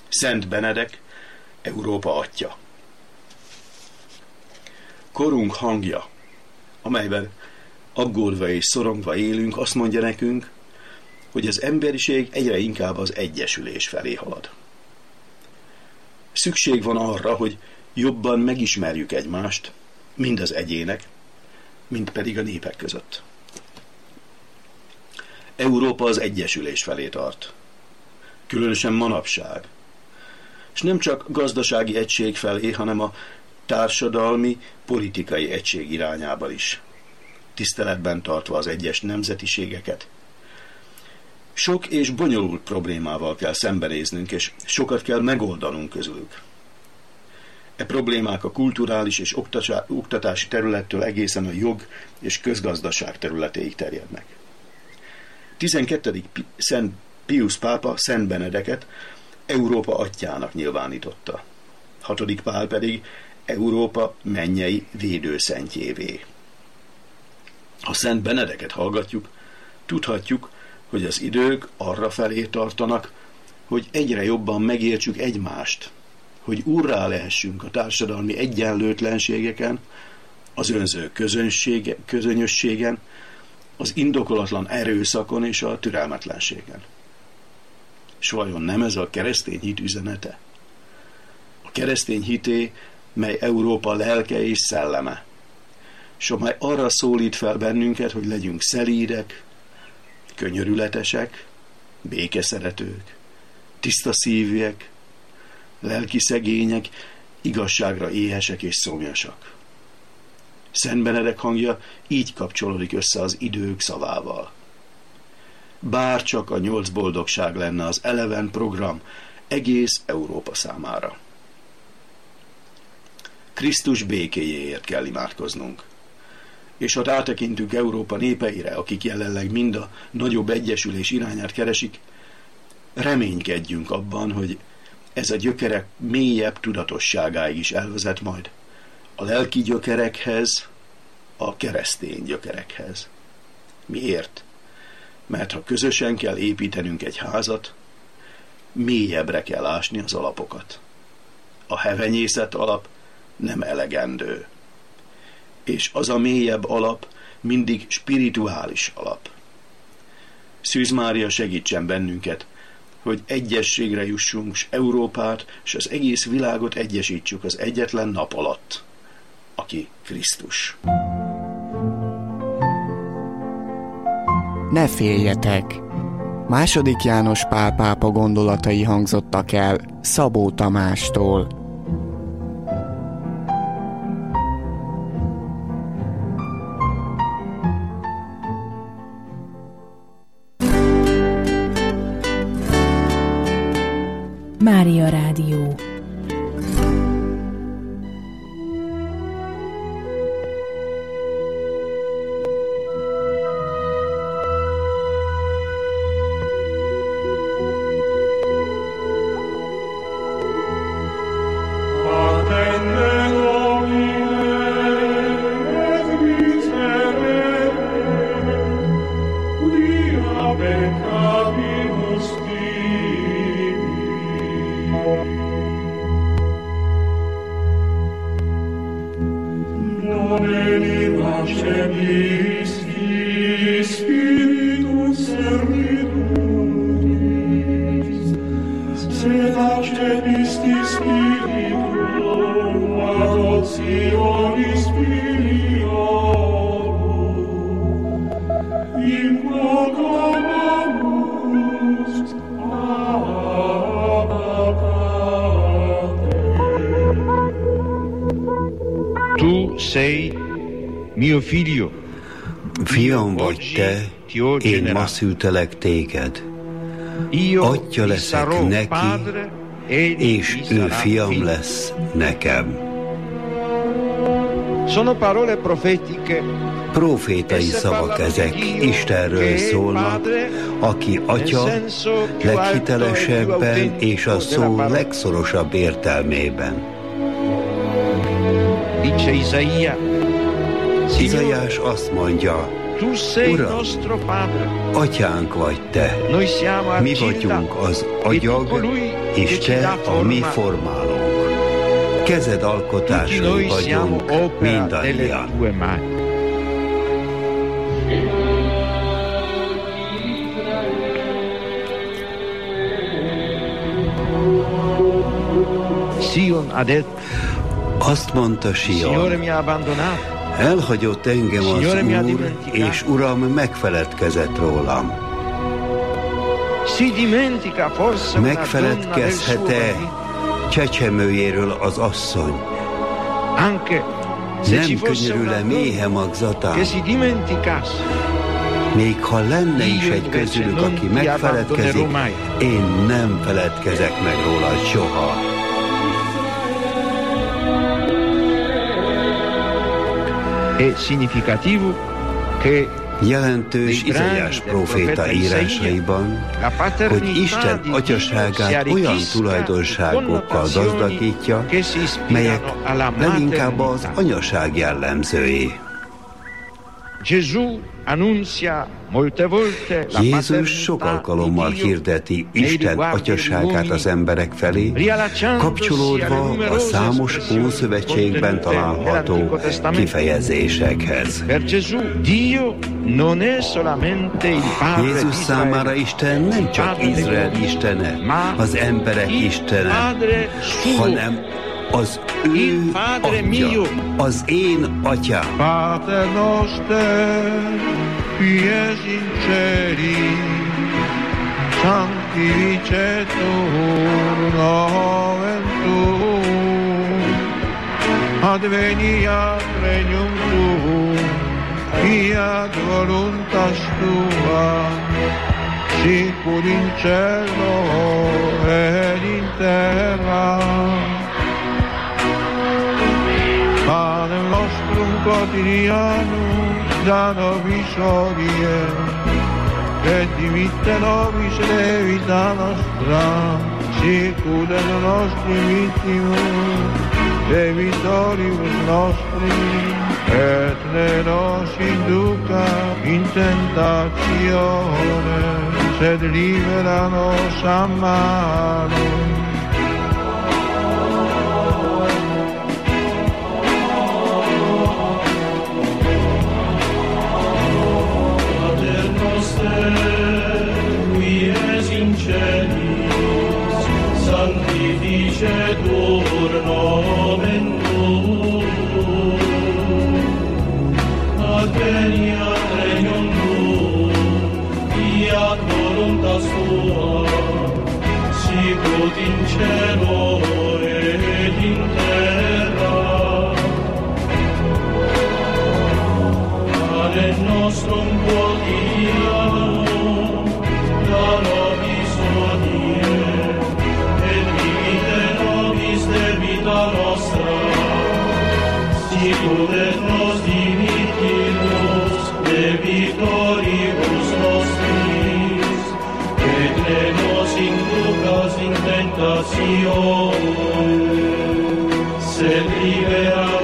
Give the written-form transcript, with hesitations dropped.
Szent Benedek, Európa atya. Korunk hangja, amelyben aggódva és szorongva élünk, azt mondja nekünk, hogy az emberiség egyre inkább az egyesülés felé halad. Szükség van arra, hogy jobban megismerjük egymást, mind az egyének, mind pedig a népek között. Európa az egyesülés felé tart, különösen manapság, és nem csak gazdasági egység felé, hanem a társadalmi, politikai egység irányában is, tiszteletben tartva az egyes nemzetiségeket. Sok és bonyolult problémával kell szembenéznünk, és sokat kell megoldanunk közülük. E problémák a kulturális és oktatási területtől egészen a jog és közgazdaság területéig terjednek. 12. Szent Piusz pápa Szent Benedeket Európa atyjának nyilvánította. 6. Pál pedig Európa mennyei védőszentjévé. Ha Szent Benedeket hallgatjuk, tudhatjuk, hogy az idők arra felé tartanak, hogy egyre jobban megértsük egymást, hogy úrrá lehessünk a társadalmi egyenlőtlenségeken, az önző közönösségen, az indokolatlan erőszakon és a türelmetlenségen. S vajon nem ez a keresztény hit üzenete? A keresztény hité, mely Európa lelke és szelleme, s amely arra szólít fel bennünket, hogy legyünk szelídek, könyörületesek, békeszeretők, tiszta szívűek, lelki szegények, igazságra éhesek és szomjasak. Szent Benedek hangja így kapcsolódik össze az idők szavával. Bár csak a 8 boldogság lenne az eleven program egész Európa számára. Krisztus békéjéért kell imádkoznunk. És ha rátekintünk Európa népeire, akik jelenleg mind a nagyobb egyesülés irányát keresik, reménykedjünk abban, hogy ez a gyökerek mélyebb tudatosságáig is elvezet majd a lelki gyökerekhez, a keresztény gyökerekhez. Miért? Mert ha közösen kell építenünk egy házat, mélyebbre kell ásni az alapokat. A hevenyészet alap nem elegendő. És az a mélyebb alap mindig spirituális alap. Szűz Mária segítsen bennünket, hogy egyességre jussunk, s Európát, és az egész világot egyesítsük az egyetlen nap alatt, aki Krisztus. Ne féljetek! II. János Pál pápa gondolatai hangzottak el Szabó Tamástól. Mária Rádió. Tu sei mio figlio. Fiam vagy te, én ma szültelek téged. Atya leszek neki, és ő fiam lesz nekem. Sono parole profetiche. Profétai szavak ezek, Istenről szólnak, aki atya leghitelesebben és a szó legszorosabb értelmében. Dice Isaia. Izaiás azt mondja, Uram, Atyánk vagy Te, mi vagyunk az agyag, és Te a mi formálónk. Kezed alkotásai vagyunk mindannyian. Azt mondta Sion, elhagyott engem az Úr, és Uram megfeledkezett rólam. Megfeledkezhet-e csecsemőjéről az asszony? Nem könyörül-e méhe magzatán? Még ha lenne is egy közülük, aki megfeledkezik, én nem feledkezek meg róla soha. Jelentős Izaiás próféta írásaiban, hogy Isten atyaságát olyan tulajdonságokkal gazdagítja, melyek leginkább az anyaság jellemzői. Jézus sok alkalommal hirdeti Isten atyaságát az emberek felé, kapcsolódva a számos Ószövetségben található kifejezésekhez. Jézus számára Isten nem csak Izrael istene, az emberek istene, hanem az ő atya, az én atyám. Pater noster, qui es in celi, sanctificetur nomen tuum, adveniat regnum tuum, fiat voluntas tua, sicur in cielo et in terra. Panem nostrum quotidianum da nobis hodie, et dimitte nobis levita nostra, sicut et nostri vittimus, debitoribus nostri, et ne nos induca in tentatione, sed libera nos a malo. Qui es in celis, sanctificetur nomen tuum, adveniat regnum tuum, fiat voluntas tua, sicut in cielo et in terra. Panem nostrum quotidianum da nobis hodie, et dimitte nobis debita nostra, sicut et nos dimittimus debitoribus nostris, et ne nos inducas in tentatione, sed libera